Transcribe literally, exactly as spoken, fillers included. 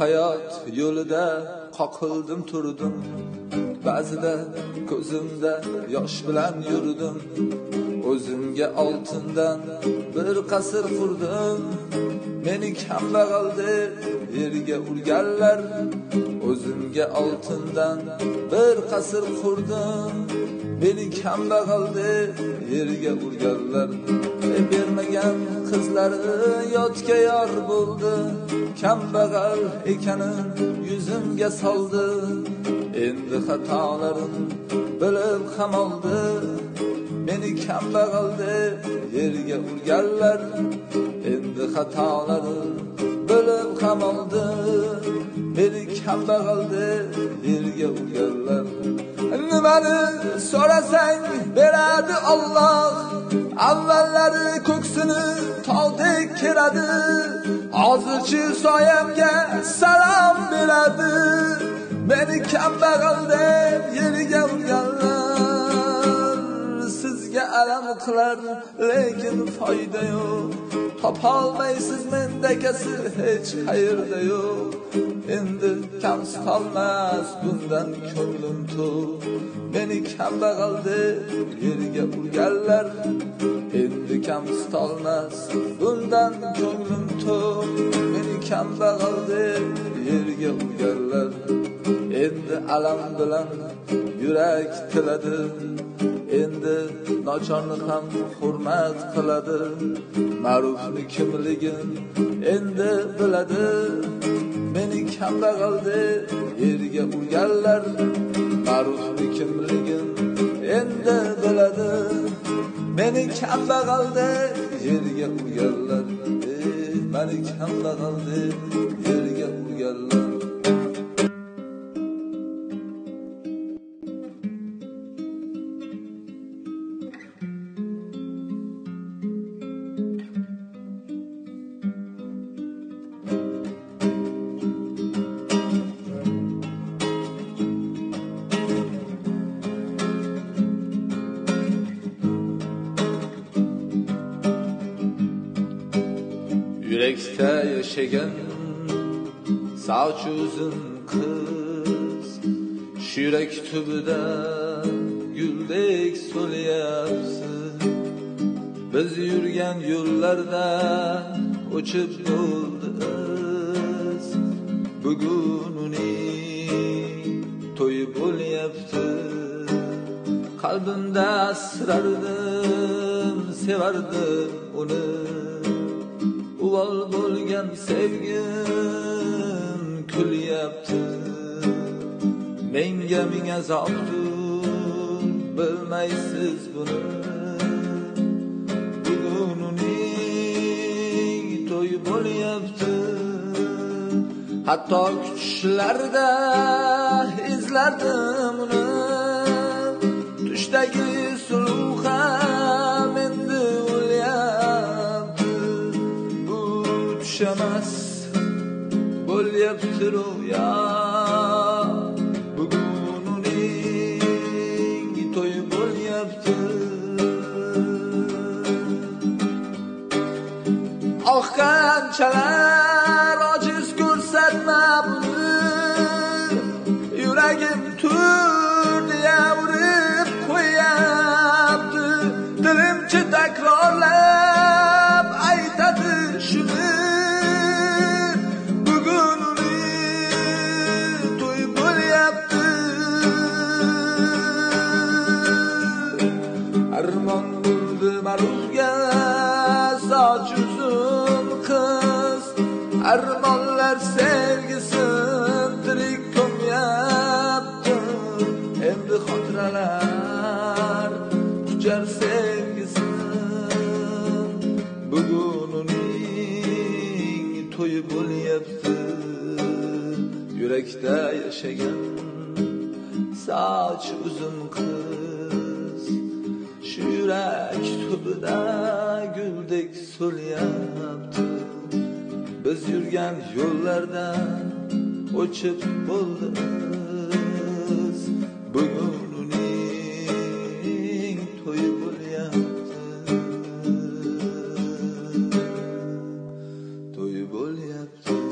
hayot yo'lida qoqildim turdim, ba'zida ko'zimda yosh bilan yurdim. O'zimga oltindan bir qasr qurdim, meni kambag'al deb yerga urganlar. O'zimga oltindan bir qasr qurdim, meni kambag'al deb yerga urganlar. E bermagan qizlari yotga yor bo'ldi, kambag'al ekanin yuzimga soldi. Endi xatolarim bilib ham oldi, meni kambag'al deb yerga urganlar. Endi xatolarim bilib ham oldi, meni kambag'al deb yerga urganlar. Nimani so'rasang beradi Alloh, avvallari ko'ksini tog'dek keradi. Hozirchi soyamga salom beradi, meni kambag'al deb yerga urganlar. Sizga alam qilar lekin foyda yo'q, topolmaysiz mendakasi hech qayerda yo'q. Endi kamsiz qolmas bundan ko'nglim to'q, meni kambag'al deb yerga urganlar. Endi kamsiz qolmas bundan ko'nglim to'q, meni kambag'al deb yerga urganlar. Endi alam bilan yurak tiladi, endi nochorni ham hurmat qiladi. Ma'rufni kimligin endi biladi, meni kambag'al deb yerga urganlar. Ma'rufni kimligin endi biladi, meni kambag'al deb yerga urganlar. Ey meni kambag'al deb yerga urganlar. Yürekte yaşayan sağ uzun kız, şu yürek tübüde güldek solyapsın. Biz yürgen yollarda uçup bulduz, bugün uning to'yi bo'lyapti. Qalbimda asrardim, sevardim uni. Uvol bo'lgan sevgim kulyapti. Menga ming azobdir, bilmaysiz buni. Bugun uning to'yi bo'lyapti. Hatto kuchlarda izladim uni. Tushdagi suluv ham endi o'lyapti. Emas bo'lyapti ro'yo, bugun uning to'yi bo'lyapti. Oh qanchalar ojiz ko'rsatma buni, yuragim tur deya urib qo'yapti. Dilimchi takrorlab aytadi shuni. Armon bo'ldi ma'rufga soch uzun qiz, armonlar sevgisin tirik ko'myapti. Endi xotiralar quchar sevgisin, bugun uning to'yi bo'lyapti. Yurakda yashagan soch uzun qiz, şu yürek tübüde güldek solyapti. Biz yürgen yollarda uçup bulduz, bugün uning to'yi bo'lyapti. To'yi bo'lyapti.